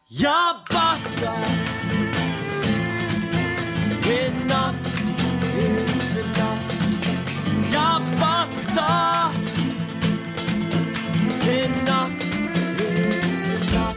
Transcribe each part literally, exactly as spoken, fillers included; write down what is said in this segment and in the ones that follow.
Ya basta. Enough is enough. Ya basta. Enough is enough.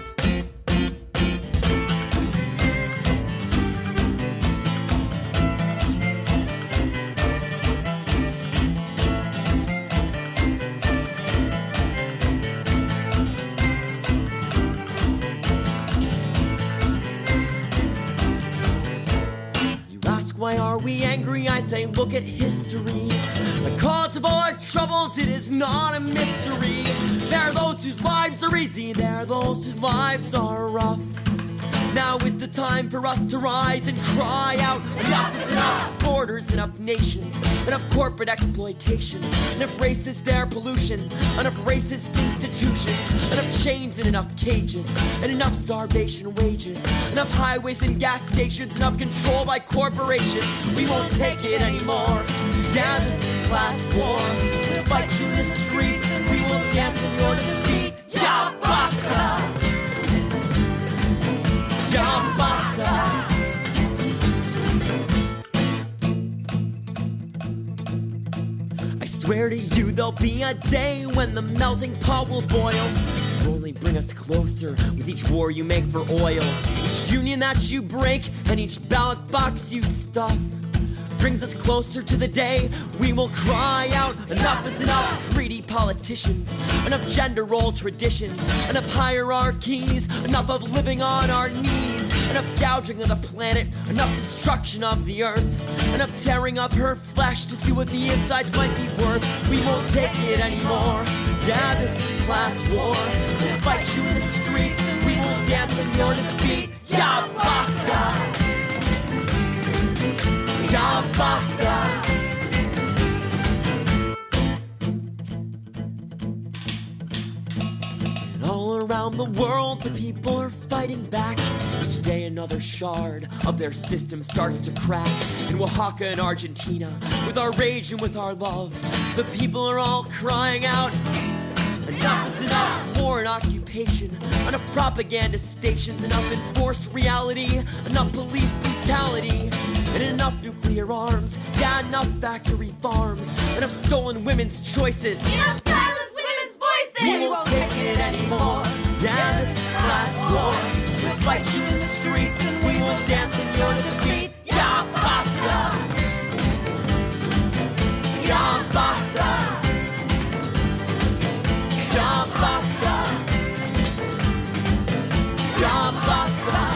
Why are we angry? I say, look at history. The cause of all our troubles, it is not a mystery. There are those whose lives are easy, there are those whose lives are rough. Now is the time for us to rise and cry out, enough is enough. Borders, enough nations, enough corporate exploitation, enough racist air pollution, enough racist institutions, enough chains and enough cages, and enough starvation wages, enough highways and gas stations, enough control by corporations. We won't take it anymore. Yeah, this is class war. We'll fight you in the streets, and we will dance in your defeat. Ya basta. Ya basta. I swear to you there'll be a day when the melting pot will boil. It'll only bring us closer with each war you make for oil. Each union that you break and each ballot box you stuff brings us closer to the day we will cry out, enough is enough. Greedy politicians, enough gender role traditions, enough hierarchies, enough of living on our knees, enough gouging of the planet, enough destruction of the earth, enough tearing up her flesh to see what the insides might be worth. We won't take it anymore. Yeah, this is class war. We'll fight you in the streets, and we will dance in your defeat. Ya basta. Ya basta. And all around the world, the people are fighting back. Each day another shard of their system starts to crack. In Oaxaca and Argentina, with our rage and with our love, the people are all crying out, enough is enough. War and occupation, enough propaganda stations, enough enforced reality, enough police brutality, and enough nuclear arms. Yeah, enough factory farms, enough stolen women's choices, enough silenced women's voices. We won't take it anymore. Yeah, this is class war. We'll fight you in the streets, and we will dance in your defeat. Ya basta. Ya basta. Ya basta. Ya basta.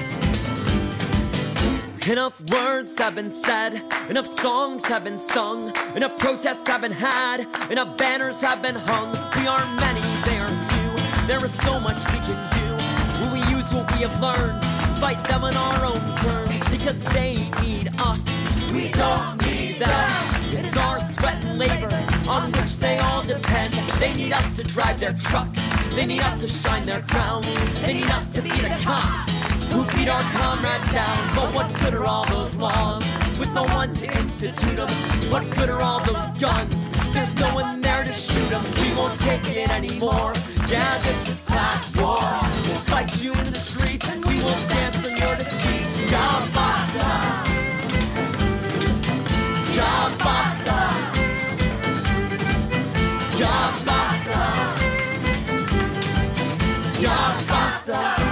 Enough words have been said, enough songs have been sung, enough protests have been had, enough banners have been hung. We are many, they are few. There is so much we can do when we use what we have learned, fight them on our own terms, because they need us, we don't need them. It's our sweat and labor on which they all depend. They need us to drive their trucks, they need us to shine their crowns, they need us to be the cops who beat our comrades down. But what good are all those laws with no one to institute them? What good are all those guns? There's no one there to shoot them. We won't take it anymore. Yeah, this is class war. We'll fight you in the streets, and we will dance in your defeat. Ya basta. Ya basta. Ya basta. Ya basta.